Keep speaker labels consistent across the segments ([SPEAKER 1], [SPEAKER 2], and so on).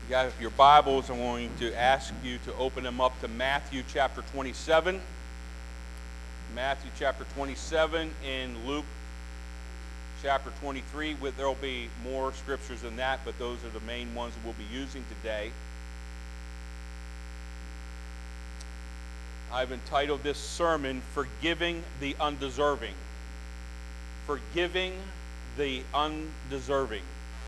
[SPEAKER 1] You got your Bibles, I'm going to ask you to open them up to Matthew chapter 27. Matthew chapter 27 and Luke chapter 23. There will be more scriptures than that, but those are the main ones we'll be using today. I've entitled this sermon, Forgiving the Undeserving. Forgiving the Undeserving.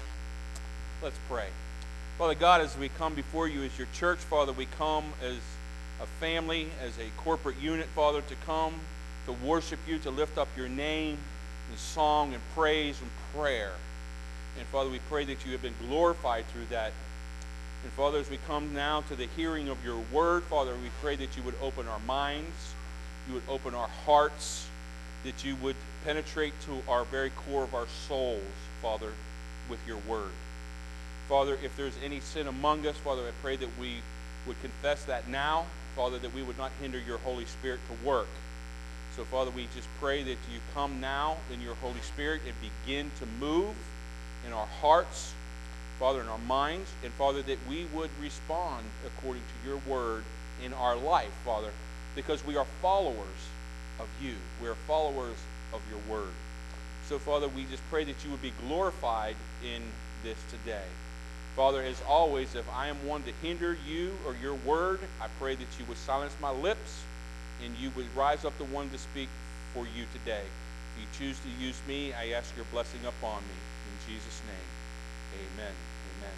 [SPEAKER 1] Let's pray. Father God, as we come before you as your church, Father, we come as a family, as a corporate unit, Father, to come to worship you, to lift up your name in song and praise and prayer. And Father, we pray that you have been glorified through that. And Father, as we come now to the hearing of your word, Father, we pray that you would open our minds, you would open our hearts, that you would penetrate to our very core of our souls, Father, with your word. Father, if there's any sin among us, Father, I pray that we would confess that now, Father, that we would not hinder your Holy Spirit to work. So, Father, we just pray that you come now in your Holy Spirit and begin to move in our hearts, Father, in our minds, and, Father, that we would respond according to your word in our life, Father, because we are followers of you. We are followers of your word. So, Father, we just pray that you would be glorified in this today. Father, as always, if I am one to hinder you or your word, I pray that you would silence my lips and you would rise up the one to speak for you today. If you choose to use me, I ask your blessing upon me. In Jesus' name, amen. Amen.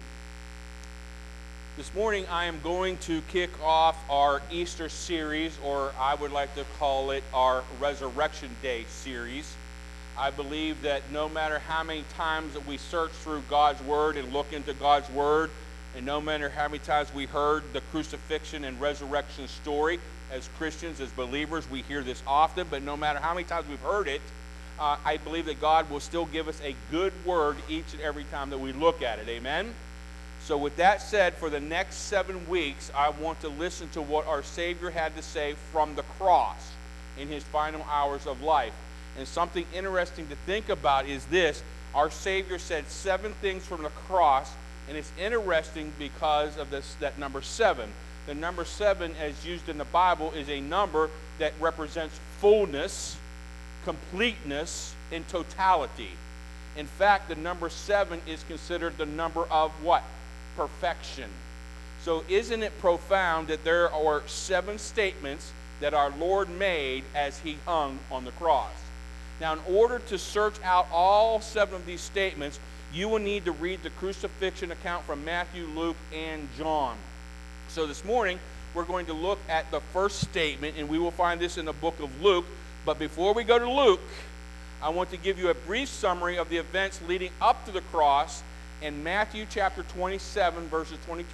[SPEAKER 1] This morning, I am going to kick off our Easter series, or I would like to call it our Resurrection Day series. I believe that no matter how many times that we search through God's Word and look into God's Word, and no matter how many times we heard the crucifixion and resurrection story, as Christians, as believers, we hear this often, but no matter how many times we've heard it, I believe that God will still give us a good word each and every time that we look at it. Amen? So with that said, for the next 7 weeks, I want to listen to what our Savior had to say from the cross in his final hours of life. And something interesting to think about is this. Our Savior said 7 things from the cross, and it's interesting because of that number 7. The number 7, as used in the Bible, is a number that represents fullness, completeness, and totality. In fact, the number 7 is considered the number of what? Perfection. So isn't it profound that there are 7 statements that our Lord made as he hung on the cross? Now, in order to search out all 7 of these statements, you will need to read the crucifixion account from Matthew, Luke, and John. So this morning, we're going to look at the first statement, and we will find this in the book of Luke. But before we go to Luke, I want to give you a brief summary of the events leading up to the cross. And Matthew chapter 27, verses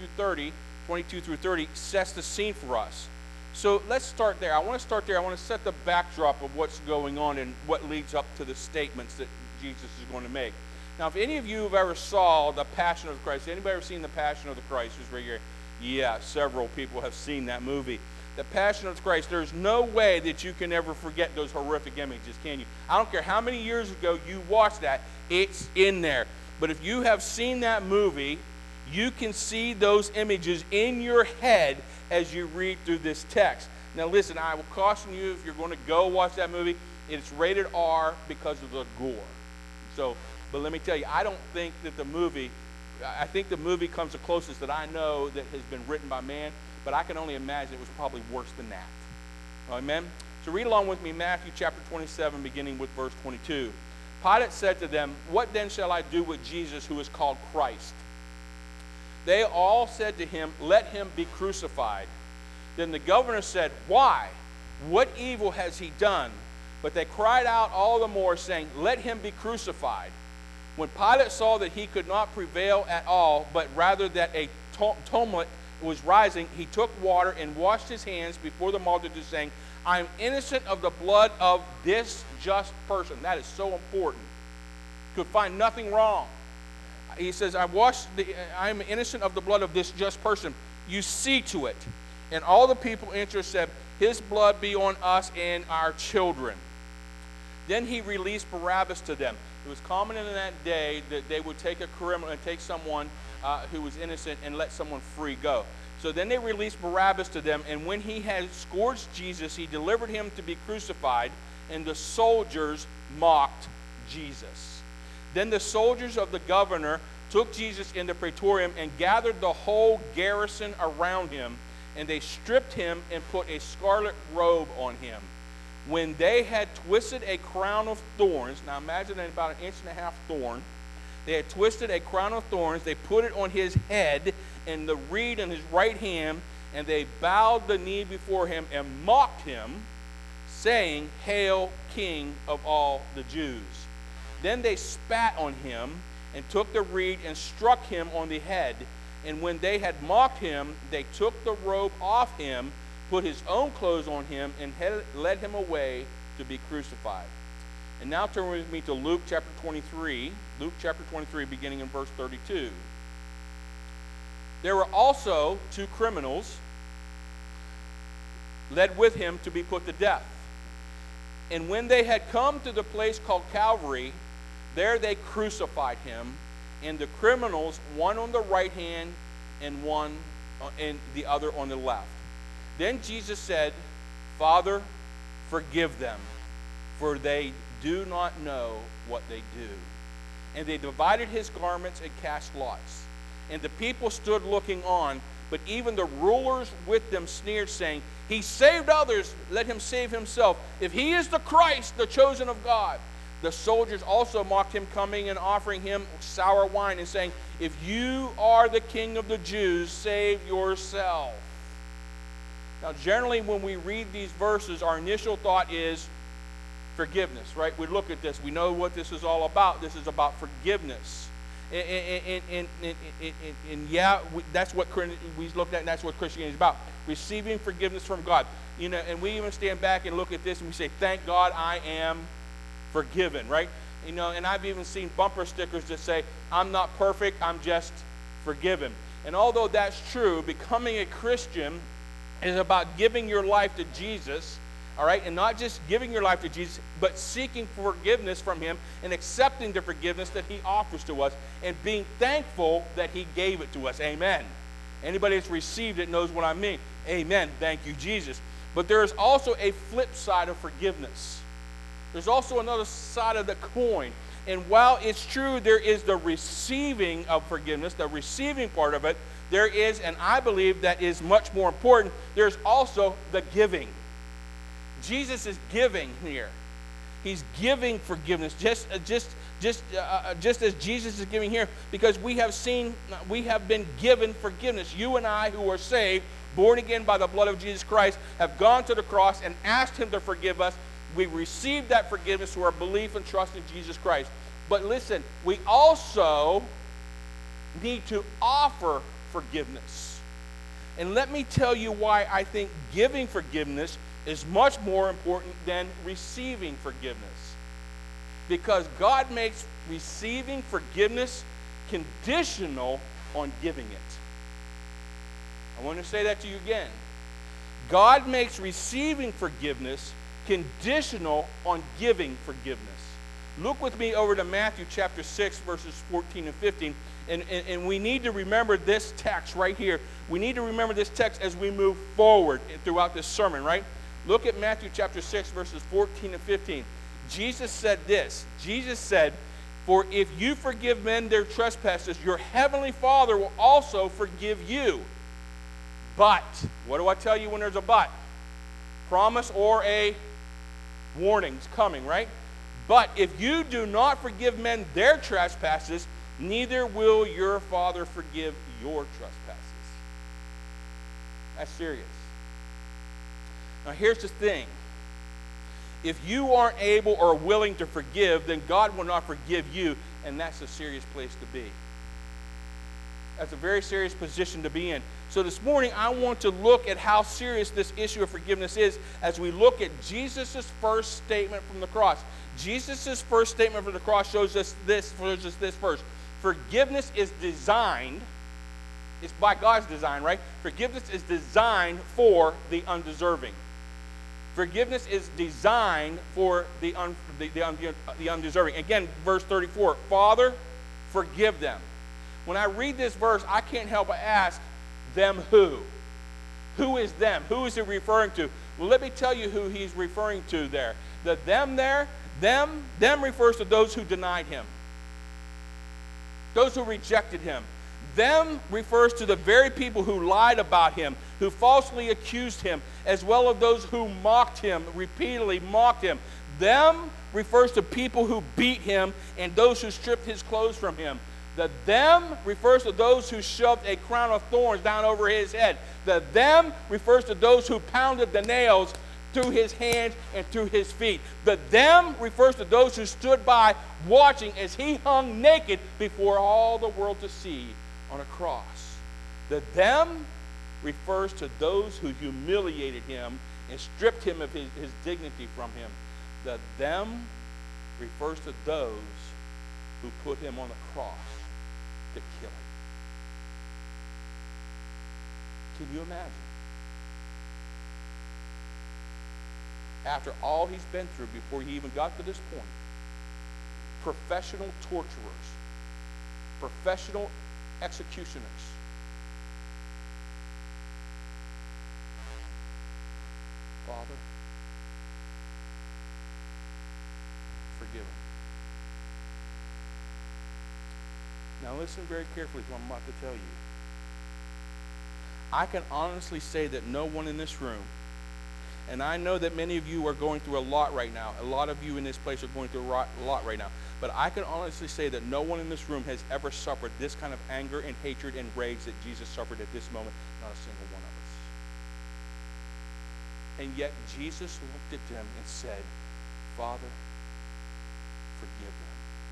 [SPEAKER 1] 22 through 30, sets the scene for us. So let's start there. I want to set the backdrop of what's going on and what leads up to the statements that Jesus is going to make. Now, if any of you have ever saw The Passion of Christ, anybody ever seen The Passion of the Christ? Just right here. Yeah, several people have seen that movie. The Passion of Christ, there's no way that you can ever forget those horrific images, can you? I don't care how many years ago you watched that, it's in there. But if you have seen that movie, you can see those images in your head as you read through this text. Now listen, I will caution you, if you're going to go watch that movie, it's rated R because of the gore. So, but let me tell you, I don't think that I think the movie comes the closest that I know that has been written by man, but I can only imagine it was probably worse than that. Amen? So read along with me, Matthew chapter 27, beginning with verse 22. Pilate said to them, "What then shall I do with Jesus who is called Christ?" They all said to him, "Let him be crucified." Then the governor said, "Why? What evil has he done?" But they cried out all the more, saying, "Let him be crucified." When Pilate saw that he could not prevail at all, but rather that a tumult was rising, he took water and washed his hands before the multitude, saying, "I am innocent of the blood of this just person." That is so important. Could find nothing wrong. He says, I am innocent of the blood of this just person. You see to it. And all the people answered, said, "His blood be on us and our children." Then he released Barabbas to them. It was common in that day that they would take a criminal and take someone who was innocent and let someone free go. So then they released Barabbas to them, and when he had scourged Jesus, he delivered him to be crucified, and the soldiers mocked Jesus. Then the soldiers of the governor took Jesus in the praetorium and gathered the whole garrison around him, and they stripped him and put a scarlet robe on him. When they had twisted a crown of thorns, now imagine about an 1.5 inch thorn, they had twisted a crown of thorns, they put it on his head and the reed in his right hand, and they bowed the knee before him and mocked him, saying, "Hail, King of all the Jews." Then they spat on him and took the reed and struck him on the head. And when they had mocked him, they took the robe off him, put his own clothes on him, and led him away to be crucified. And now turn with me to Luke chapter 23. Luke chapter 23, beginning in verse 32. There were also 2 criminals led with him to be put to death. And when they had come to the place called Calvary, there they crucified him, and the criminals, one on the right hand and one and the other on the left. Then Jesus said, "Father, forgive them, for they do not know what they do." And they divided his garments and cast lots. And the people stood looking on, but even the rulers with them sneered, saying, "He saved others, let him save himself, if he is the Christ, the chosen of God." The soldiers also mocked him, coming and offering him sour wine, and saying, "If you are the King of the Jews, save yourself." Now, generally, when we read these verses, our initial thought is forgiveness, right? We look at this. We know what this is all about. This is about forgiveness. And yeah, that's what we looked at, and that's what Christianity is about. Receiving forgiveness from God. You know, and we even stand back and look at this and we say, "Thank God I am forgiven," right? You know, and I've even seen bumper stickers that say, "I'm not perfect, I'm just forgiven." And although that's true, becoming a Christian is about giving your life to Jesus, all right? And not just giving your life to Jesus, but seeking forgiveness from him and accepting the forgiveness that he offers to us and being thankful that he gave it to us. Amen. Anybody that's received it knows what I mean. Amen. Thank you, Jesus. But there is also a flip side of forgiveness. There's also another side of the coin. And while it's true there is the receiving of forgiveness, the receiving part of it, there is, and I believe that is much more important, there's also the giving. Jesus is giving here. He's giving forgiveness, just as Jesus is giving here, because we have been given forgiveness. You and I, who are saved, born again by the blood of Jesus Christ, have gone to the cross and asked him to forgive us. We received that forgiveness through our belief and trust in Jesus Christ. But listen, we also need to offer forgiveness. And let me tell you why I think giving forgiveness is much more important than receiving forgiveness. Because God makes receiving forgiveness conditional on giving it. I want to say that to you again. God makes receiving forgiveness conditional on giving forgiveness. Look with me over to Matthew chapter 6, verses 14 and 15. And we need to remember this text right here. We need to remember this text as we move forward throughout this sermon, right? Look at Matthew chapter 6, verses 14 and 15. Jesus said this. Jesus said, "For if you forgive men their trespasses, your heavenly Father will also forgive you. But," what do I tell you when there's a but? Promise or a warning is coming, right? "But if you do not forgive men their trespasses, neither will your Father forgive your trespasses." That's serious. Now here's the thing. If you aren't able or willing to forgive, then God will not forgive you, and that's a serious place to be. That's a very serious position to be in. So this morning, I want to look at how serious this issue of forgiveness is as we look at Jesus' first statement from the cross. Jesus' first statement from the cross shows us this first. Forgiveness is designed, it's by God's design, right? Forgiveness is designed for the undeserving. Forgiveness is designed for the undeserving. Again, verse 34, Father, forgive them. When I read this verse, I can't help but ask, them who? Who is them? Who is it referring to? Well, let me tell you who he's referring to there. The them there, them refers to those who denied him. Those who rejected him. Them refers to the very people who lied about him, who falsely accused him, as well as those who mocked him, repeatedly mocked him. Them refers to people who beat him and those who stripped his clothes from him. The them refers to those who shoved a crown of thorns down over his head. The them refers to those who pounded the nails through his hands and through his feet. The them refers to those who stood by watching as he hung naked before all the world to see on a cross. The them refers to those who humiliated him and stripped him of his dignity from him. The them refers to those who put him on the cross to kill him. Can you imagine? After all he's been through before he even got to this point, professional torturers, professional executioners, Father, forgive him. Now listen very carefully to what I'm about to tell you. I can honestly say that no one in this room, and I know that many of you are going through a lot right now. A lot of you in this place are going through a lot right now. But I can honestly say that no one in this room has ever suffered this kind of anger and hatred and rage that Jesus suffered at this moment. Not a single one of us. And yet Jesus looked at them and said, Father, forgive them.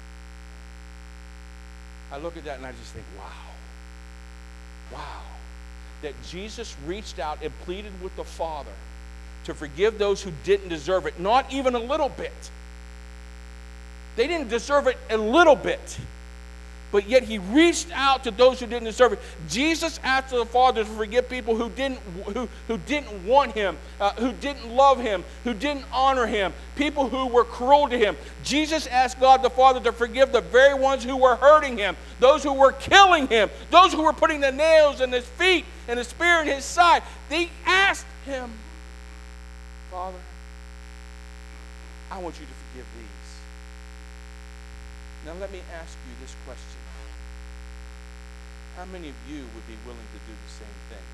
[SPEAKER 1] I look at that and I just think, wow. Wow. That Jesus reached out and pleaded with the Father to forgive those who didn't deserve it, not even a little bit. They didn't deserve it a little bit. But yet he reached out to those who didn't deserve it. Jesus asked the Father to forgive people who didn't want him, who didn't love him, who didn't honor him, people who were cruel to him. Jesus asked God the Father to forgive the very ones who were hurting him, those who were killing him, those who were putting the nails in his feet and the spear in his side. They asked him, Father, I want you to forgive these. Now let me ask you this question. How many of you would be willing to do the same thing?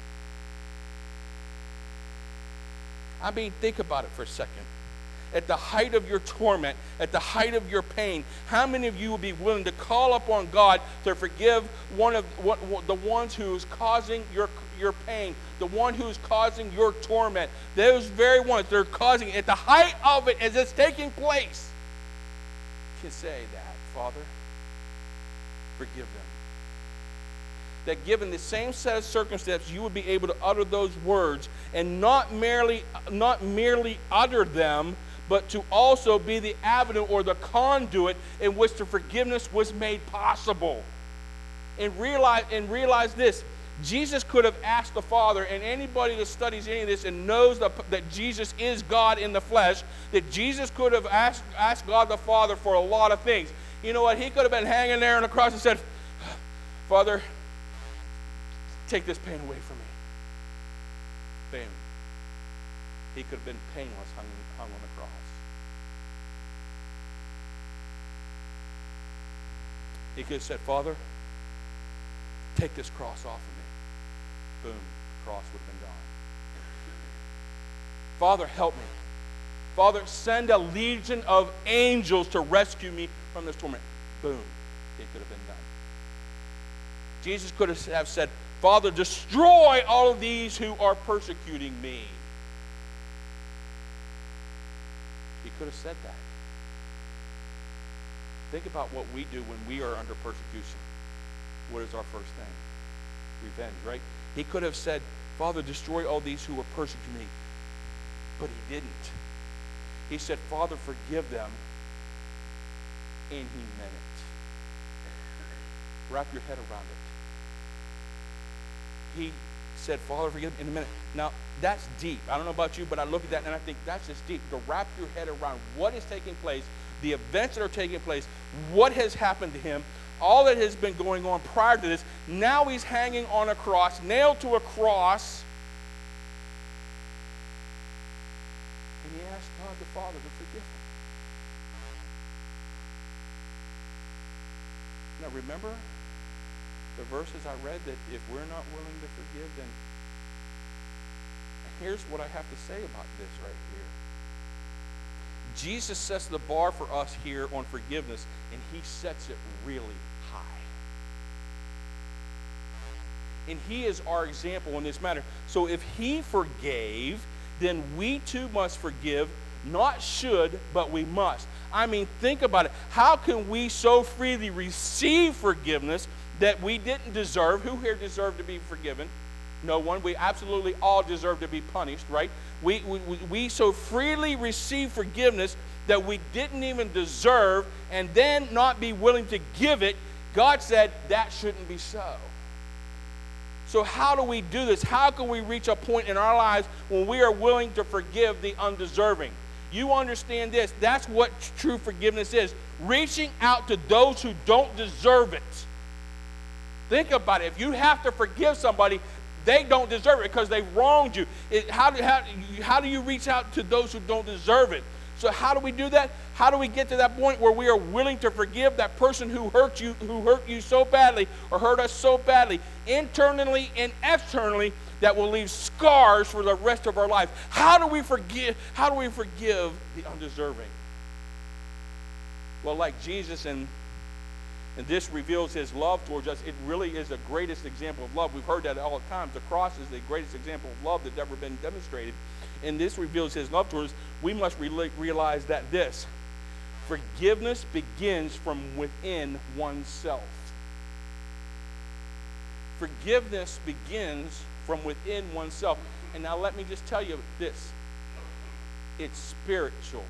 [SPEAKER 1] I mean, think about it for a second. At the height of your torment, at the height of your pain, how many of you would be willing to call upon God to forgive the ones who's causing your pain, the one who's causing your torment, those very ones that are causing it, at the height of it as it's taking place, can say that, Father, forgive them. That given the same set of circumstances, you would be able to utter those words and not merely utter them, but to also be the avenue or the conduit in which the forgiveness was made possible. And realize this. Jesus could have asked the Father, and anybody that studies any of this and knows that Jesus is God in the flesh, that Jesus could have asked God the Father for a lot of things. You know what? He could have been hanging there on the cross and said, Father, take this pain away from me. Bam. He could have been painless hung on the cross. He could have said, Father, take this cross off of me. Boom, the cross would have been gone. Father, help me. Father, send a legion of angels to rescue me from this torment. Boom, it could have been done. Jesus could have said, Father, destroy all of these who are persecuting me. He could have said that. Think about what we do when we are under persecution. What is our first thing? Revenge, right? He could have said, Father, destroy all these who are persecuting me. But he didn't. He said, Father, forgive them. And he meant it. Wrap your head around it. He said, Father, forgive me in a minute. Now, that's deep. I don't know about you, but I look at that and I think that's just deep. To wrap your head around what is taking place, the events that are taking place, what has happened to him, all that has been going on prior to this. Now he's hanging on a cross, nailed to a cross. And he asked God the Father to forgive him. Now remember the verses I read that if we're not willing to forgive, then here's what I have to say about this right here. Jesus sets the bar for us here on forgiveness, and he sets it really high. And he is our example in this matter. So if he forgave, then we too must forgive. Not should, but we must. I mean, think about it. How can we so freely receive forgiveness that we didn't deserve? Who here deserved to be forgiven? No one. We absolutely all deserve to be punished, right? We so freely receive forgiveness that we didn't even deserve, and then not be willing to give it. God said that shouldn't be so. So how do we do this? How can we reach a point in our lives when we are willing to forgive the undeserving? You understand this. That's what true forgiveness is. Reaching out to those who don't deserve it. Think about it. If you have to forgive somebody, they don't deserve it because they wronged you. How do you reach out to those who don't deserve it? So how do we do that? How do we get to that point where we are willing to forgive that person who hurt you so badly or hurt us so badly, internally and externally, that will leave scars for the rest of our life? How do we forgive? How do we forgive the undeserving? Well, like Jesus, and this reveals his love towards us. It really is the greatest example of love. We've heard that all the time. The cross is the greatest example of love that's ever been demonstrated. And this reveals his love towards us. We must realize that this forgiveness begins from within oneself. Forgiveness begins from within oneself. And now let me just tell you this. It's spiritual.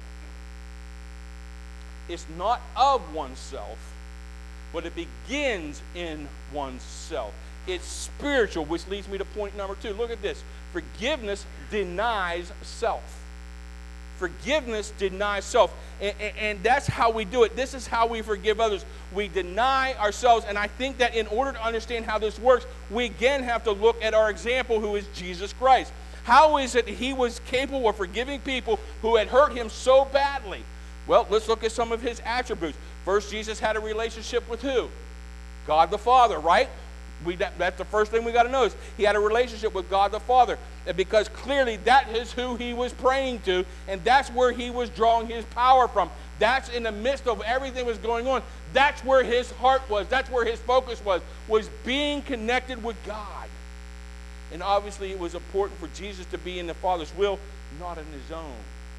[SPEAKER 1] It's not of oneself, but it begins in oneself. It's spiritual, which leads me to point number 2. Look at this. Forgiveness denies self. Forgiveness denies self. And that's how we do it. This is how we forgive others. We deny ourselves. And I think that in order to understand how this works, we again have to look at our example, who is Jesus Christ. How is it he was capable of forgiving people who had hurt him so badly? Well, let's look at some of his attributes. First, Jesus had a relationship with who? God the Father, right? That's the first thing we got to notice. He had a relationship with God the Father, because clearly that is who he was praying to, and that's where he was drawing his power from. That's in the midst of everything that was going on. That's where his heart was. That's where his focus was being connected with God. And obviously it was important for Jesus to be in the Father's will, not in his own.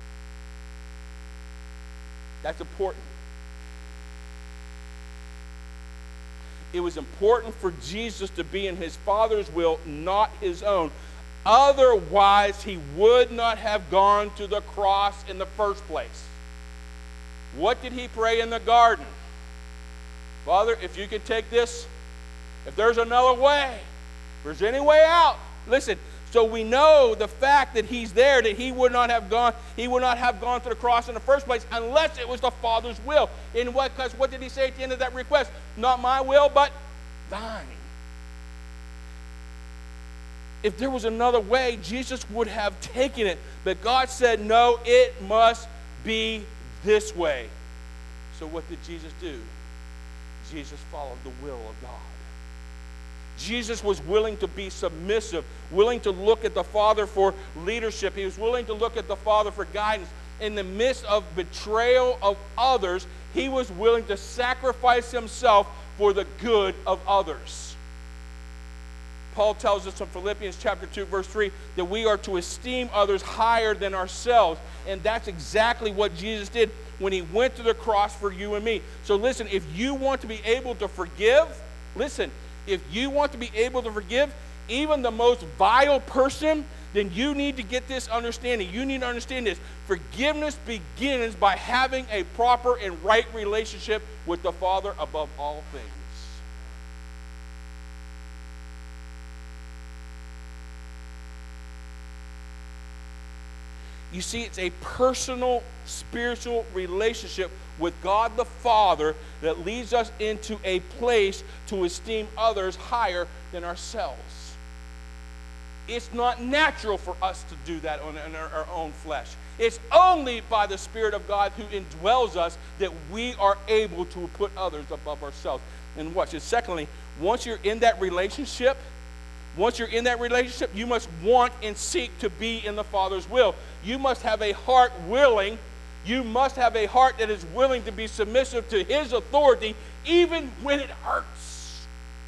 [SPEAKER 1] That's important. It was important for Jesus to be in his Father's will, not his own. Otherwise, he would not have gone to the cross in the first place. What did he pray in the garden? Father, if you could take this, if there's another way, if there's any way out. Listen, so we know the fact that he's there, that he would not have gone to the cross in the first place unless it was the Father's will. Because what did he say at the end of that request? Not my will, but thine. If there was another way, Jesus would have taken it. But God said, no, it must be this way. So what did Jesus do? Jesus followed the will of God. Jesus was willing to be submissive, willing to look at the Father for leadership. He was willing to look at the Father for guidance. In the midst of betrayal of others, he was willing to sacrifice himself for the good of others. Paul tells us in Philippians chapter 2, verse 3, that we are to esteem others higher than ourselves. And that's exactly what Jesus did when he went to the cross for you and me. So listen, if you want to be able to forgive, listen, if you want to be able to forgive even the most vile person, then you need to get this understanding. You need to understand this. Forgiveness begins by having a proper and right relationship with the Father above all things. You see, it's a personal, spiritual relationship with God the Father that leads us into a place to esteem others higher than ourselves. It's not natural for us to do that in our own flesh. It's only by the Spirit of God who indwells us that we are able to put others above ourselves. And watch it. Secondly, once you're in that relationship, you must want and seek to be in the Father's will. You must have a heart willing. You must have a heart that is willing to be submissive to His authority, even when it hurts.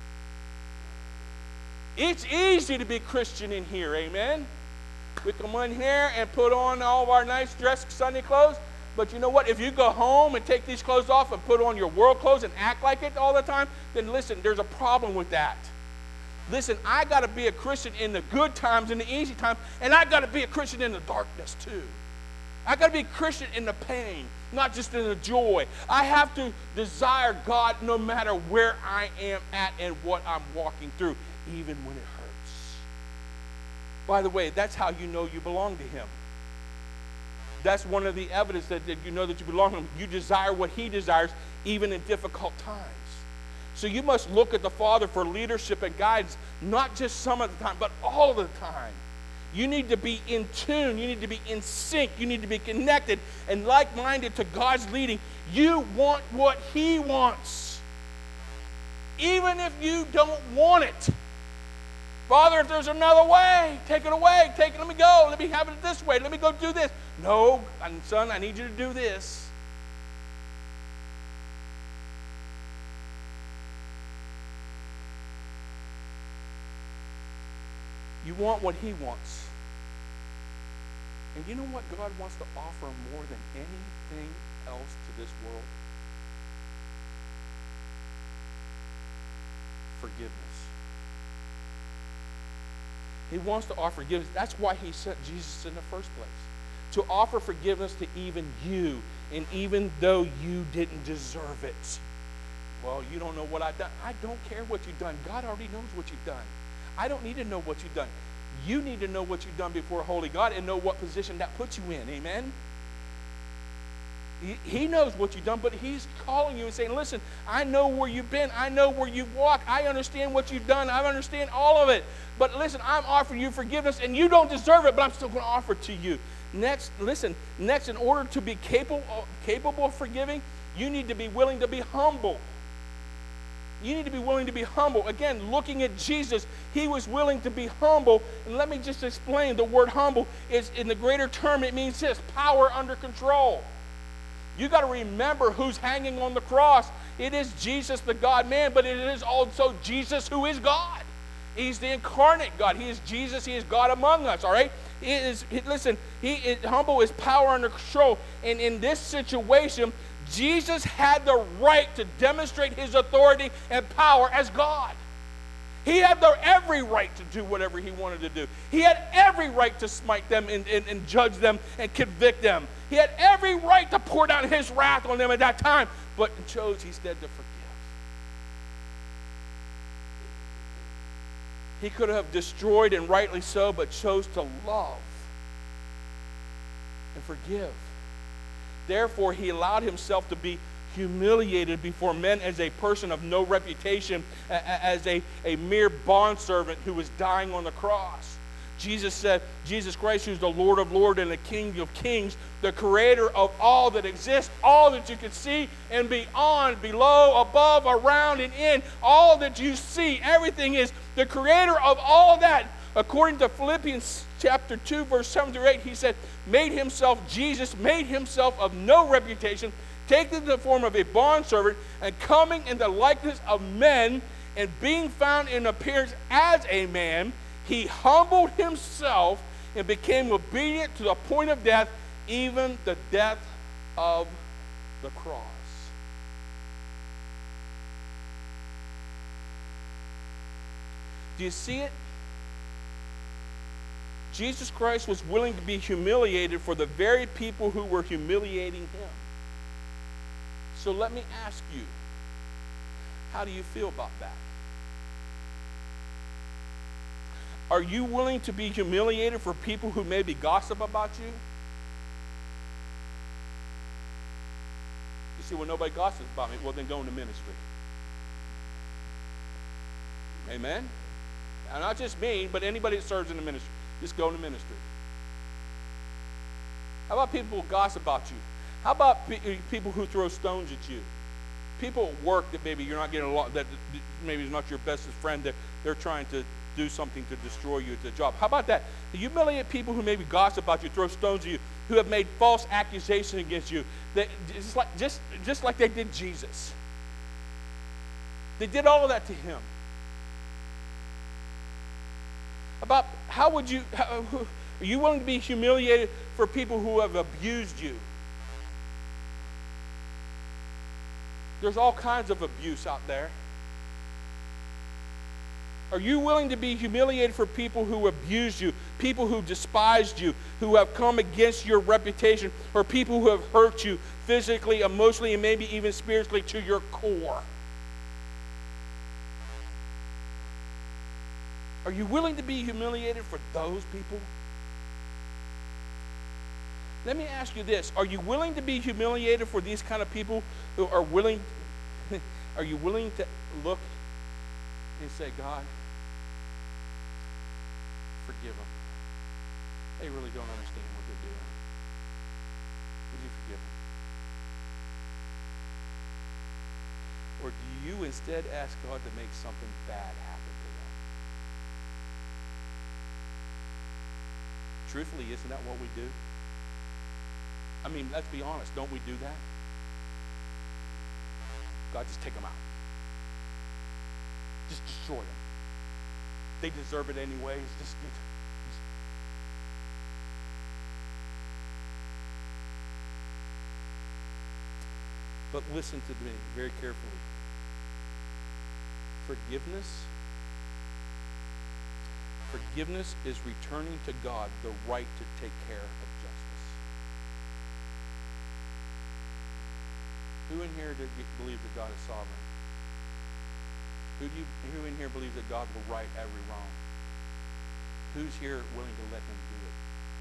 [SPEAKER 1] It's easy to be Christian in here, amen? We come in here and put on all of our nice dress Sunday clothes, but you know what? If you go home and take these clothes off and put on your world clothes and act like it all the time, then listen, there's a problem with that. Listen, I got to be a Christian in the good times and the easy times, and I got to be a Christian in the darkness too. I got to be a Christian in the pain, not just in the joy. I have to desire God no matter where I am at and what I'm walking through, even when it hurts. By the way, that's how you know you belong to Him. That's one of the evidence that you know that you belong to Him. You desire what He desires, even in difficult times. So you must look at the Father for leadership and guidance, not just some of the time, but all the time. You need to be in tune. You need to be in sync. You need to be connected and like-minded to God's leading. You want what He wants, even if you don't want it. Father, if there's another way, take it away. Let me go. Let me have it this way. Let me go do this. No, son, I need you to do this. You want what He wants. And you know what God wants to offer more than anything else to this world? Forgiveness. He wants to offer forgiveness. That's why He sent Jesus in the first place. To offer forgiveness to even you, and even though you didn't deserve it. Well, you don't know what I've done. I don't care what you've done. God already knows what you've done. I don't need to know what you've done. You need to know what you've done before a holy God and know what position that puts you in. Amen? He knows what you've done, but He's calling you and saying, listen, I know where you've been. I know where you've walked. I understand what you've done. I understand all of it. But listen, I'm offering you forgiveness, and you don't deserve it, but I'm still going to offer it to you. Next, in order to be capable of forgiving, you need to be willing to be humble. You need to be willing to be humble. Again, looking at Jesus, He was willing to be humble. And let me just explain. The word humble is, in the greater term, it means this: power under control. You got to remember who's hanging on the cross. It is Jesus, the God-man, but it is also Jesus who is God. He's the incarnate God. He is Jesus. He is God among us, all right? Humble is power under control. And in this situation, Jesus had the right to demonstrate His authority and power as God. He had every right to do whatever He wanted to do. He had every right to smite them and judge them and convict them. He had every right to pour down His wrath on them at that time, but chose instead to forgive. He could have destroyed, and rightly so, but chose to love and forgive. Therefore, He allowed Himself to be humiliated before men as a person of no reputation, as a mere bondservant who was dying on the cross. Jesus said, Jesus Christ, who's the Lord of lords and the King of kings, the creator of all that exists, all that you can see and beyond, below, above, around, and in, all that you see, everything is the creator of all that. According to Philippians chapter 2, verse 7 through 8, He said, Jesus made Himself of no reputation, taking the form of a bondservant, and coming in the likeness of men, and being found in appearance as a man, He humbled Himself and became obedient to the point of death, even the death of the cross. Do you see it? Jesus Christ was willing to be humiliated for the very people who were humiliating Him. So let me ask you, how do you feel about that? Are you willing to be humiliated for people who maybe gossip about you? say, well, nobody gossips about me. Well, then go into ministry. Amen? Now, not just me, but anybody that serves in the ministry. Just go into ministry. How about people who gossip about you? How about people who throw stones at you? People at work that maybe you're not getting along, that maybe is not your bestest friend, that they're trying to do something to destroy you at the job. How about that? The humiliate people who maybe gossip about you, throw stones at you, who have made false accusations against you, that just like they did Jesus. They did all of that to him. About are you willing to be humiliated for people who have abused you? There's all kinds of abuse out there. Are you willing to be humiliated for people who abused you, people who despised you, who have come against your reputation, or people who have hurt you physically, emotionally, and maybe even spiritually to your core? Are you willing to be humiliated for those people? Let me ask you this. Are you willing to be humiliated for these kind of people who are willing, are you willing to look and say, God, forgive them. They really don't understand what they're doing. Would you forgive them? Or do you instead ask God to make something bad happen to them? Truthfully, isn't that what we do? I mean, let's be honest. Don't we do that? God, just take them out. Just destroy them. They deserve it anyways. But listen to me very carefully. Forgiveness is returning to God the right to take care of justice. Who in here believes that God is sovereign? Who in here believes that God will right every wrong? Who's here willing to let him do it?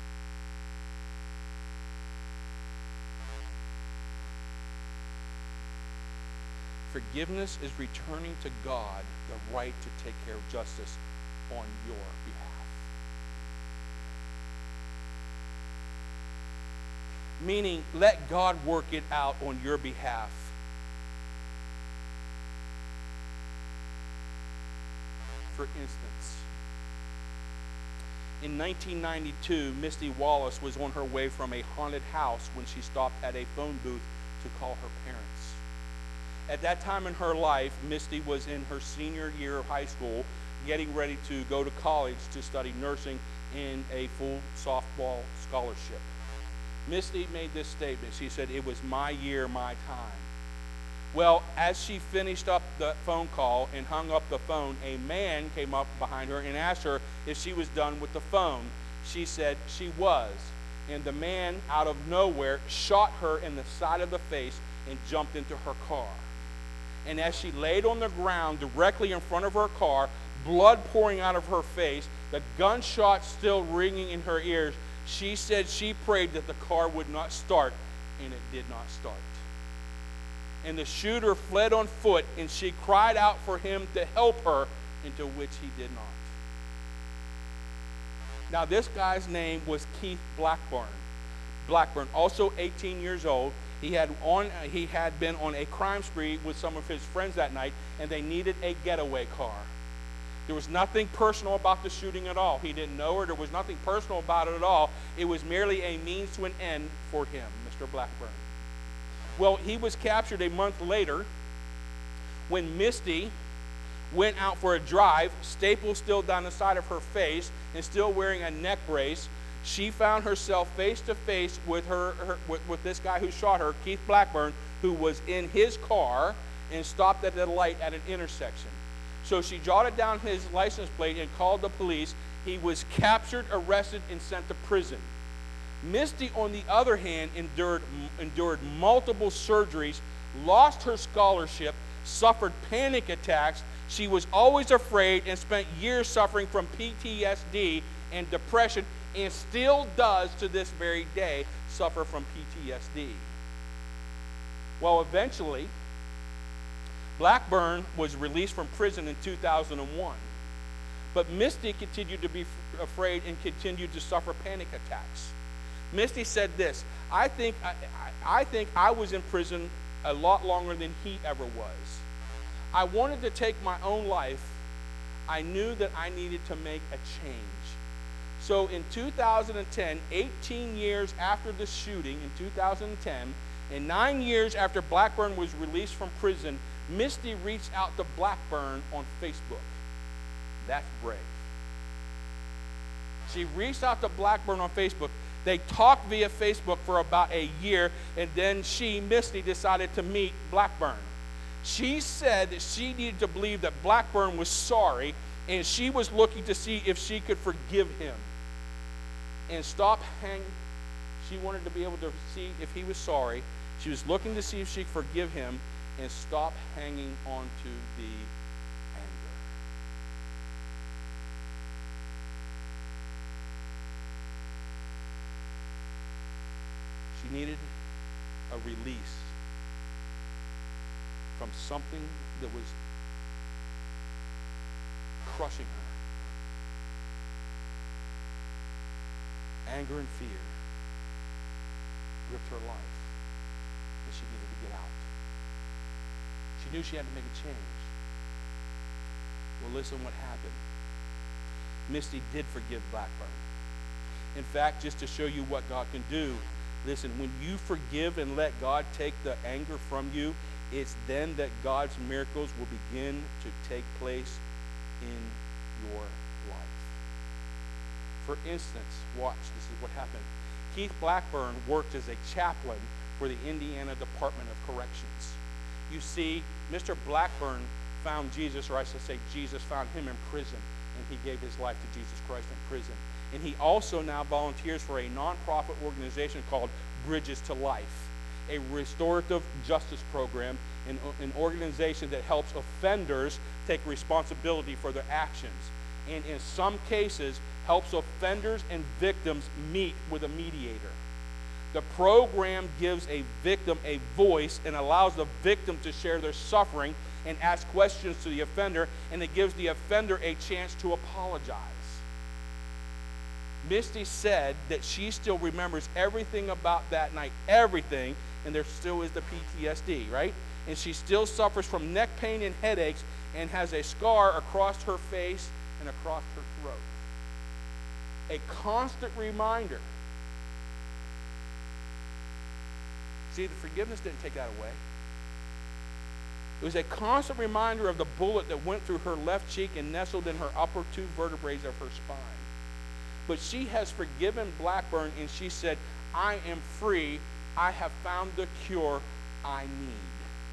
[SPEAKER 1] Forgiveness is returning to God the right to take care of justice on your behalf. Meaning, let God work it out on your behalf. For instance, in 1992, Misty Wallace was on her way from a haunted house when she stopped at a phone booth to call her parents. At that time in her life, Misty was in her senior year of high school, getting ready to go to college to study nursing in a full softball scholarship. Misty made this statement. She said, "It was my year, my time." Well, as she finished up the phone call and hung up the phone, a man came up behind her and asked her if she was done with the phone. She said she was. And the man, out of nowhere, shot her in the side of the face and jumped into her car. And as she laid on the ground directly in front of her car, blood pouring out of her face, the gunshot still ringing in her ears, she said she prayed that the car would not start, and it did not start. And the shooter fled on foot, and she cried out for him to help her, into which he did not. Now, this guy's name was Keith Blackburn. Blackburn, also 18 years old. He had been on a crime spree with some of his friends that night, and they needed a getaway car. There was nothing personal about the shooting at all. He didn't know her. There was nothing personal about it at all. It was merely a means to an end for him, Mr. Blackburn. Well, he was captured a month later when Misty went out for a drive, staples still down the side of her face and still wearing a neck brace. She found herself face to face with with this guy who shot her, Keith Blackburn, who was in his car and stopped at the light at an intersection. So she jotted down his license plate and called the police. He was captured, arrested, and sent to prison. Misty, on the other hand, endured multiple surgeries, lost her scholarship, suffered panic attacks. She was always afraid and spent years suffering from PTSD and depression, and still does to this very day suffer from PTSD. Well, eventually, Blackburn was released from prison in 2001. But Misty continued to be afraid and continued to suffer panic attacks. Misty said this, I think I was in prison a lot longer than he ever was. I wanted to take my own life. I knew that I needed to make a change. So in 2010, 18 years after the shooting in 2010, and 9 years after Blackburn was released from prison, Misty reached out to Blackburn on Facebook. That's brave. She reached out to Blackburn on Facebook. They talked via Facebook for about a year, and then Misty, decided to meet Blackburn. She said that she needed to believe that Blackburn was sorry, and she was looking to see if she could forgive him and stop hanging. She wanted to be able to see if he was sorry. She was looking to see if she could forgive him and stop hanging on to the anger. She needed a release from something that was crushing her. Anger and fear gripped her life, and she needed to get out. She knew she had to make a change. Well, listen what happened. Misty did forgive Blackburn. In fact, just to show you what God can do, listen, when you forgive and let God take the anger from you, it's then that God's miracles will begin to take place in your life. For instance, watch, this is what happened. Keith Blackburn worked as a chaplain for the Indiana Department of Corrections. You see, Mr. Blackburn found Jesus, or I should say Jesus found him in prison, and he gave his life to Jesus Christ in prison. And he also now volunteers for a nonprofit organization called Bridges to Life, a restorative justice program, an organization that helps offenders take responsibility for their actions, and in some cases helps offenders and victims meet with a mediator. The program gives a victim a voice and allows the victim to share their suffering and ask questions to the offender, and it gives the offender a chance to apologize. Misty said that she still remembers everything about that night, everything, and there still is the PTSD, right? And she still suffers from neck pain and headaches and has a scar across her face and across her throat. A constant reminder. See, the forgiveness didn't take that away. It was a constant reminder of the bullet that went through her left cheek and nestled in her upper two vertebrae of her spine. But she has forgiven Blackburn, and she said, I am free. I have found the cure I need.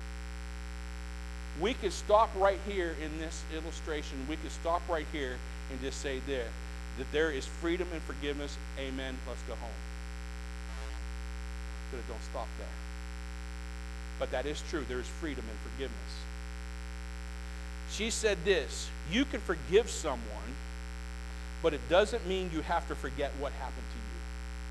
[SPEAKER 1] We could stop right here in this illustration. We could stop right here and just say that there is freedom and forgiveness. Amen. Let's go home. But it don't stop there. But that is true. There is freedom and forgiveness. She said this, you can forgive someone, but it doesn't mean you have to forget what happened to you.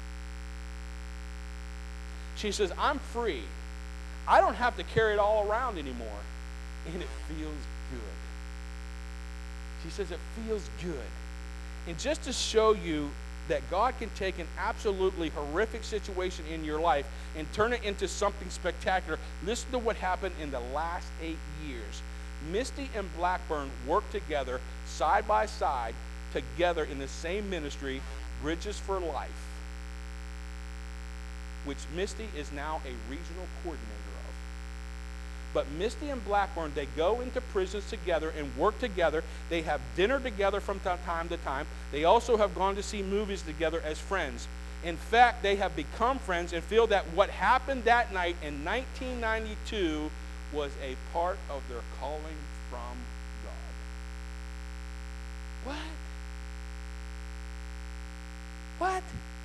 [SPEAKER 1] She says, I'm free. I don't have to carry it all around anymore. And it feels good. She says it feels good. And just to show you that God can take an absolutely horrific situation in your life and turn it into something spectacular, listen to what happened in the last 8 years. Misty and Blackburn worked together, side by side, together in the same ministry, Bridges for Life, which Misty is now a regional coordinator of. But Misty and Blackburn, they go into prisons together and work together. They have dinner together from time to time. They also have gone to see movies together as friends. In fact, they have become friends and feel that what happened that night in 1992 was a part of their calling from God. What? What?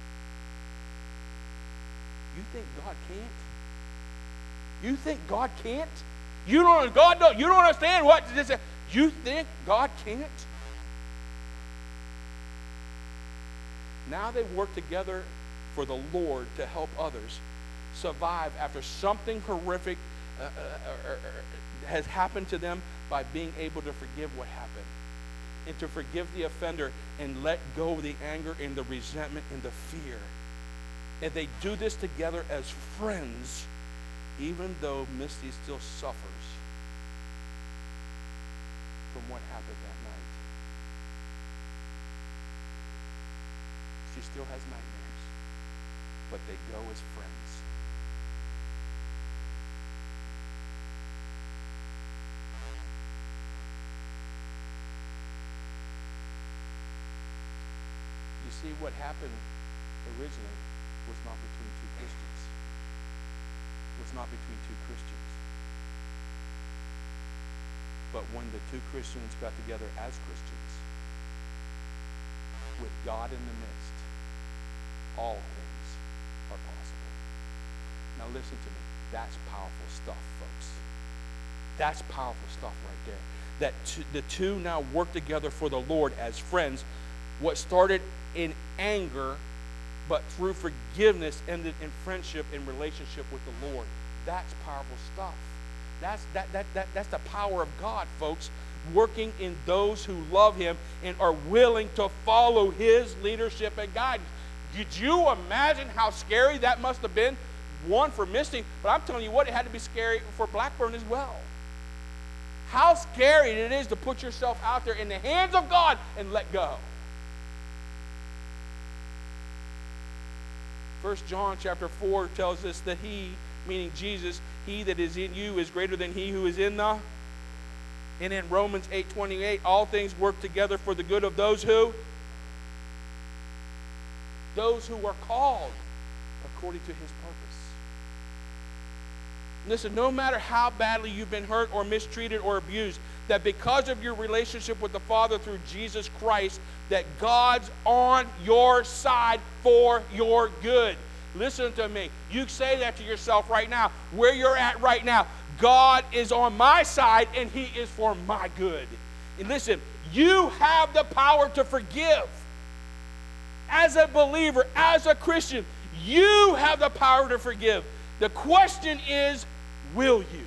[SPEAKER 1] You think God can't? You think God can't? You don't understand what this is. You think God can't? Now they work together for the Lord to help others. survive after something horrific has happened to them by being able to forgive what happened and to forgive the offender and let go of the anger and the resentment and the fear. And they do this together as friends, even though Misty still suffers from what happened that night. She still has nightmares, but they go as friends. You see, what happened originally was not between two Christians. It was not between two Christians. But when the two Christians got together as Christians, with God in the midst, all things are possible. Now listen to me. That's powerful stuff, folks. That's powerful stuff right there. That the two now work together for the Lord as friends. What started in anger, but through forgiveness ended in friendship and relationship with the Lord. That's powerful stuff. That's the power of God, folks, working in those who love him and are willing to follow his leadership and guidance. Did you imagine how scary that must have been? One, for Misty, but I'm telling you what, it had to be scary for Blackburn as well. How scary it is to put yourself out there in the hands of God and let go. 1 John chapter 4 tells us that he, meaning Jesus, he that is in you is greater than he who is in the. And in Romans 8:28, all things work together for the good of those who? Those who are called according to his purpose. Listen, no matter how badly you've been hurt or mistreated or abused, that because of your relationship with the Father through Jesus Christ, that God's on your side for your good. Listen to me. You say that to yourself right now. Where you're at right now, God is on my side and he is for my good. And listen, you have the power to forgive. As a believer, as a Christian, you have the power to forgive. The question is, will you?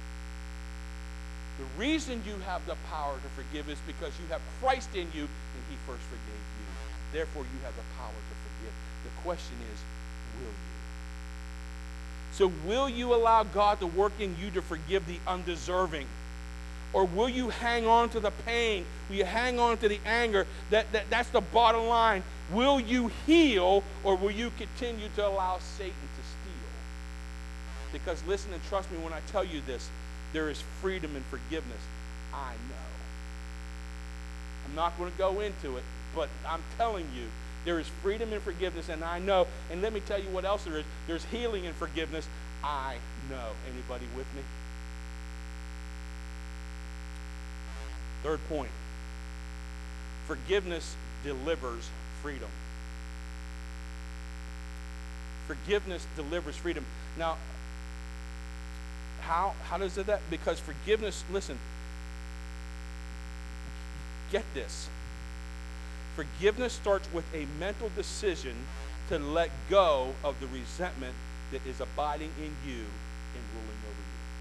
[SPEAKER 1] The reason you have the power to forgive is because you have Christ in you and he first forgave you. Therefore, you have the power to forgive. The question is, will you? So will you allow God to work in you to forgive the undeserving? Or will you hang on to the pain? Will you hang on to the anger? That's the bottom line. Will you heal, or will you continue to allow Satan to steal? Because listen and trust me when I tell you this, there is freedom in forgiveness. I know. I'm not going to go into it, but I'm telling you, there is freedom in forgiveness, and I know. And let me tell you what else there is. There's healing in forgiveness. I know. Anybody with me? Third point. Forgiveness delivers freedom. Forgiveness delivers freedom. Now, how does it that? Because forgiveness, listen, get this. Forgiveness starts with a mental decision to let go of the resentment that is abiding in you and ruling over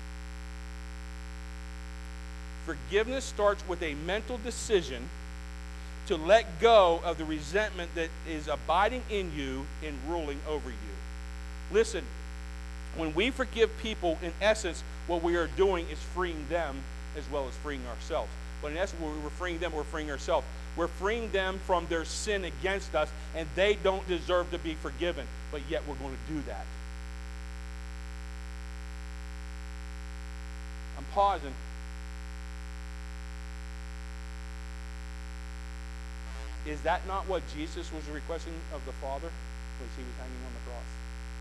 [SPEAKER 1] you. Forgiveness starts with a mental decision to let go of the resentment that is abiding in you and ruling over you. Listen, when we forgive people, in essence, what we are doing is freeing them as well as freeing ourselves. But in essence, when we're freeing them, we're freeing ourselves. We're freeing them from their sin against us, and they don't deserve to be forgiven. But yet we're going to do that. I'm pausing. Is that not what Jesus was requesting of the Father as he was hanging on the cross?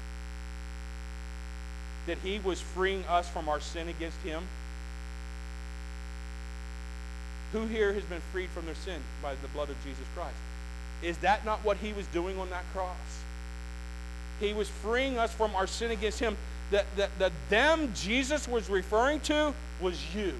[SPEAKER 1] That he was freeing us from our sin against him? Who here has been freed from their sin by the blood of Jesus Christ? Is that not what he was doing on that cross? He was freeing us from our sin against him. The them Jesus was referring to was you.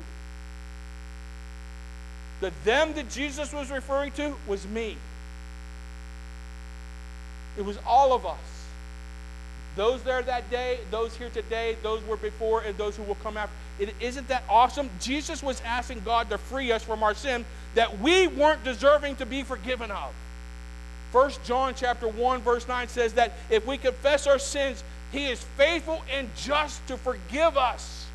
[SPEAKER 1] The them that Jesus was referring to was me. It was all of us. Those there that day, those here today, those were before, and those who will come after. Isn't that awesome? Jesus was asking God to free us from our sin that we weren't deserving to be forgiven of. 1 John chapter 1, verse 9 says that if we confess our sins, He is faithful and just to forgive us.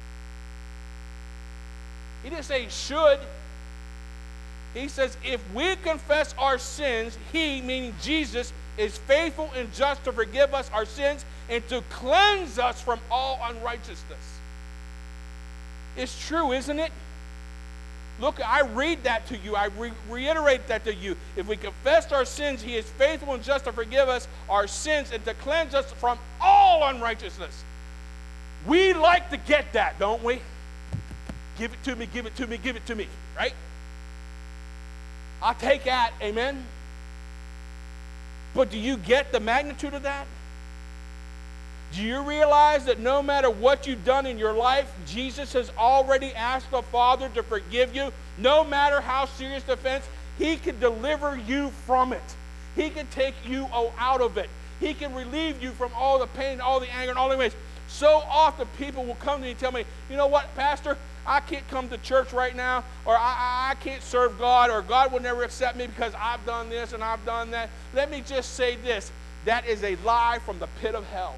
[SPEAKER 1] He didn't say He should. He says if we confess our sins, He, meaning Jesus, is faithful and just to forgive us our sins and to cleanse us from all unrighteousness. It's true, isn't it? Look, I read that to you. I reiterate that to you. If we confess our sins, He is faithful and just to forgive us our sins and to cleanse us from all unrighteousness. We like to get that, don't we? Give it to me, give it to me, give it to me, right? I'll take that, amen? But do you get the magnitude of that? Do you realize that no matter what you've done in your life, Jesus has already asked the Father to forgive you? No matter how serious the offense, He can deliver you from it. He can take you out of it. He can relieve you from all the pain, all the anger, and all the ways. So often people will come to me and tell me, you know what, Pastor, I can't come to church right now, or I can't serve God, or God will never accept me because I've done this and I've done that. Let me just say this. That is a lie from the pit of hell.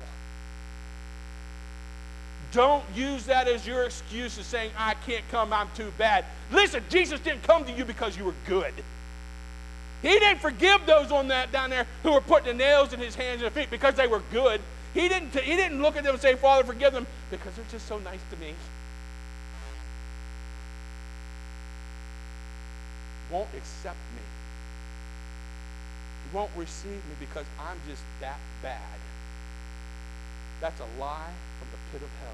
[SPEAKER 1] Don't use that as your excuse of saying, I can't come, I'm too bad. Listen, Jesus didn't come to you because you were good. He didn't forgive those on that down there who were putting the nails in His hands and feet because they were good. He didn't look at them and say, Father, forgive them, because they're just so nice to me. Won't accept me. He won't receive me because I'm just that bad. That's a lie from the pit of hell.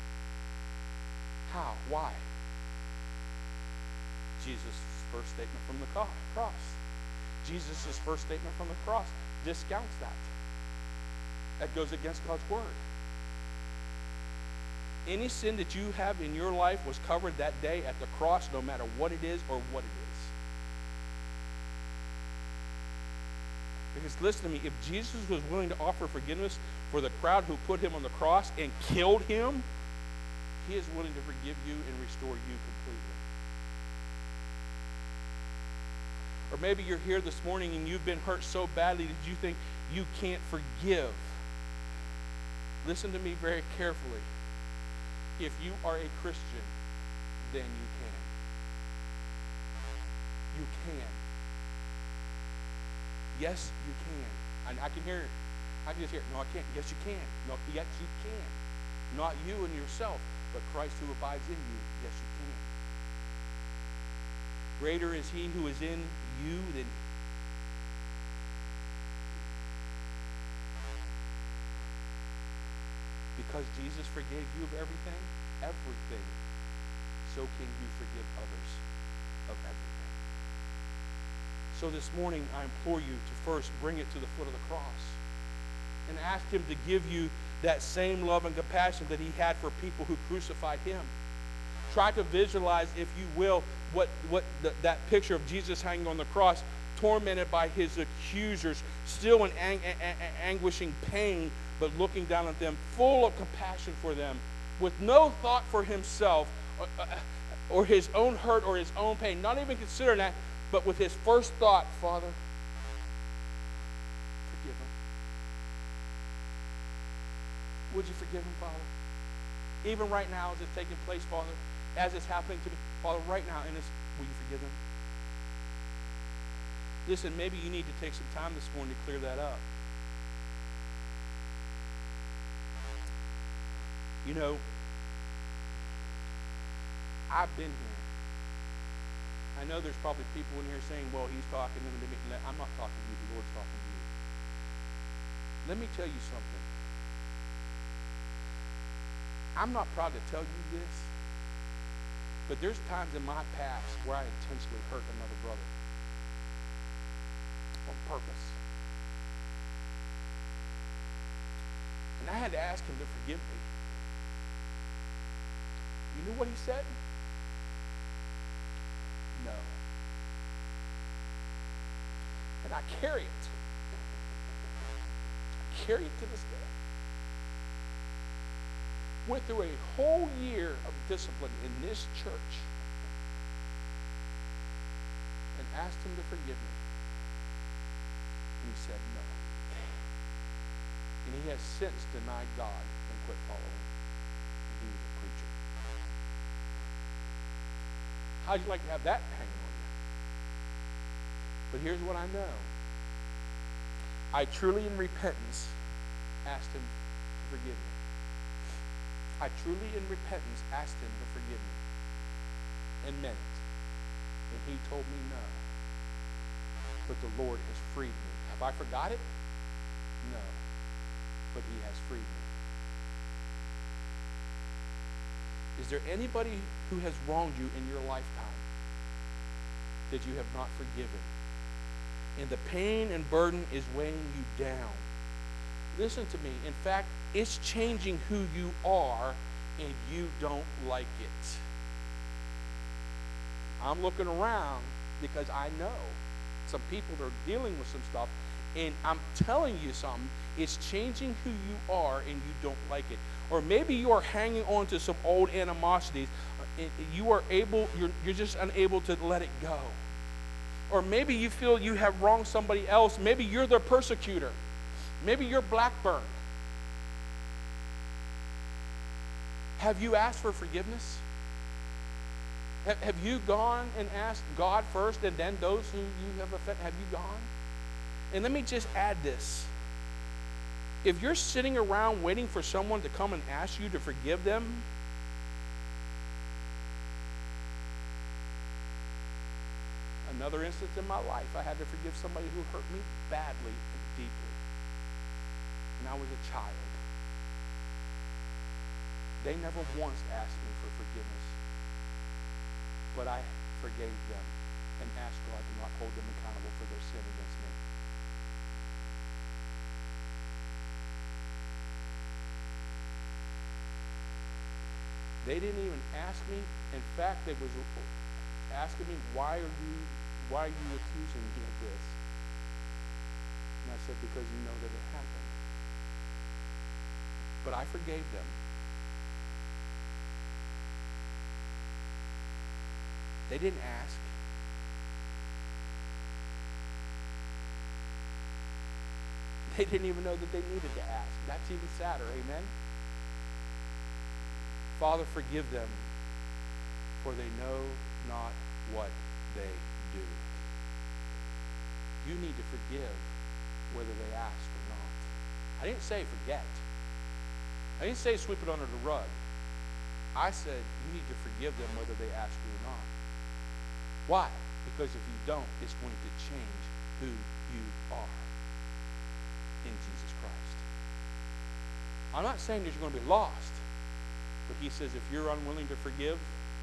[SPEAKER 1] How? Why? Jesus' first statement from the cross. Jesus' first statement from the cross discounts that. That goes against God's word. Any sin that you have in your life was covered that day at the cross, no matter what it is or what it is. Because listen to me, if Jesus was willing to offer forgiveness for the crowd who put Him on the cross and killed Him, He is willing to forgive you and restore you completely. Or maybe you're here this morning and you've been hurt so badly that you think you can't forgive. Listen to me very carefully. If you are a Christian, then you can. You can. Yes, you can. I can hear it. I can just hear it. No, I can't. Yes, you can. No, yes, you can. Not you and yourself, but Christ who abides in you. Yes, you can. Greater is He who is in you than because Jesus forgave you of everything, so can you forgive others of everything. So this morning, I implore you to first bring it to the foot of the cross and ask Him to give you that same love and compassion that He had for people who crucified Him. Try to visualize, if you will, that picture of Jesus hanging on the cross, tormented by His accusers, still in anguishing pain, but looking down at them, full of compassion for them, with no thought for Himself or His own hurt or His own pain, not even considering that, but with His first thought, Father, forgive Him. Would you forgive Him, Father? Even right now, as it's taking place, Father, as it's happening to me, Father, right now, will you forgive Him? Listen, maybe you need to take some time this morning to clear that up. You know, I've been here. I know there's probably people in here saying, well, he's talking to me. I'm not talking to you. The Lord's talking to you. Let me tell you something. I'm not proud to tell you this, but there's times in my past where I intentionally hurt another brother on purpose. And I had to ask Him to forgive me. You know what He said? No. And I carry it. I carry it to this day. went through a whole year of discipline in this church and asked him to forgive me. And he said no. And he has since denied God and quit following. And he was a preacher. How'd you like to have that hanging on you? But here's what I know. I truly, in repentance, asked him to forgive me. I truly, in repentance, asked him to forgive me. And meant it. And he told me no. But the Lord has freed me. Have I forgot it? No. But he has freed me. Is there anybody who has wronged you in your lifetime that you have not forgiven? And the pain and burden is weighing you down. Listen to me. In fact, it's changing who you are, and you don't like it. I'm looking around because I know some people that are dealing with some stuff, and I'm telling you something. It's changing who you are, and you don't like it. Or maybe you are hanging on to some old animosities. You're just unable to let it go. Or maybe you feel you have wronged somebody else. Maybe you're their persecutor. Maybe you're Blackburn. Have you asked for forgiveness? Have you gone and asked God first and then those who you have offended? Have you gone? And let me just add this. If you're sitting around waiting for someone to come and ask you to forgive them, another instance in my life, I had to forgive somebody who hurt me badly and deeply. And I was a child. They never once asked me for forgiveness. But I forgave them and asked God to not hold them accountable for their sin against me. They didn't even ask me. In fact, they was asking me, why are you accusing me of this? And I said, because you know that it happened. But I forgave them. They didn't ask. They didn't even know that they needed to ask. That's even sadder, amen? Father, forgive them, for they know not what they do. You need to forgive whether they ask or not. I didn't say forget. I didn't say sweep it under the rug. I said you need to forgive them whether they ask you or not. Why? Because if you don't, it's going to change who you are in Jesus Christ. I'm not saying that you're going to be lost, but he says if you're unwilling to forgive,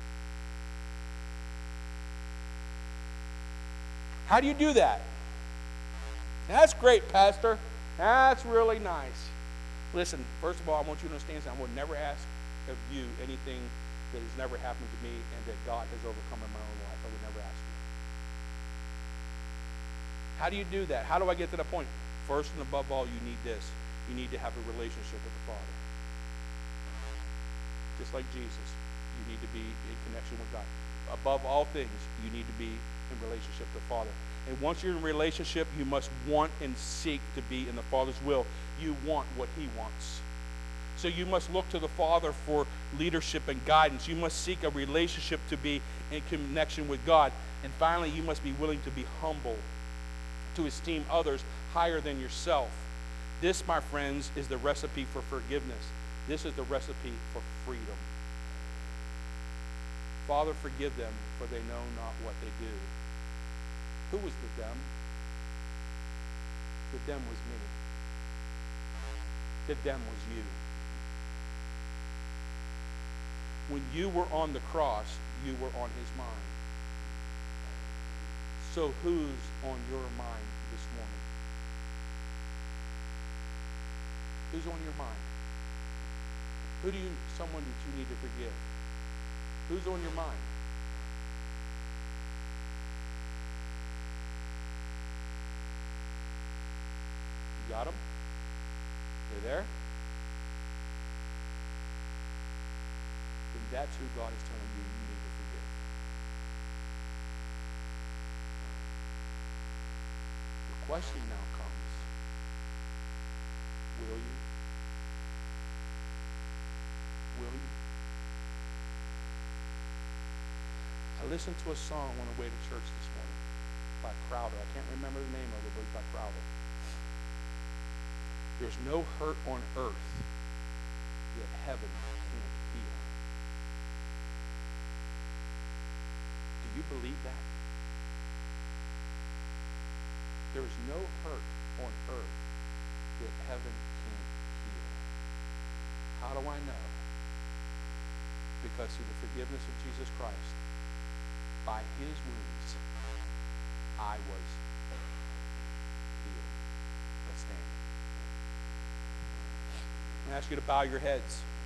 [SPEAKER 1] how do you do that? That's great, Pastor. That's really nice. Listen, first of all, I want you to understand something. I would never ask of you anything that has never happened to me and that God has overcome in my own life. I would never ask you. How do you do that? How do I get to that point? First and above all, you need this. You need to have a relationship with the Father. Just like Jesus, you need to be in connection with God. Above all things, you need to be in relationship with the Father. And once you're in a relationship, you must want and seek to be in the Father's will. You want what he wants. So you must look to the Father for leadership and guidance. You must seek a relationship to be in connection with God. And finally, you must be willing to be humble, to esteem others higher than yourself. This, my friends, is the recipe for forgiveness. This is the recipe for freedom. Father, forgive them, for they know not what they do. Who was the them? The them was me. The them was you. When you were on the cross, you were on his mind. So who's on your mind this morning? Who's on your mind? Someone that you need to forgive? Who's on your mind? You got them? They're there? that's who God is telling you you need to forgive. The question now comes, will you? Will you? I listened to a song on the way to church this morning by Crowder. I can't remember the name of it, but it's by Crowder. There's no hurt on earth that heaven can't heal. Do you believe that? There is no hurt on earth that heaven can't heal. How do I know? Because through the forgiveness of Jesus Christ, by his wounds, I was healed. Let's stand. I'm going to ask you to bow your heads.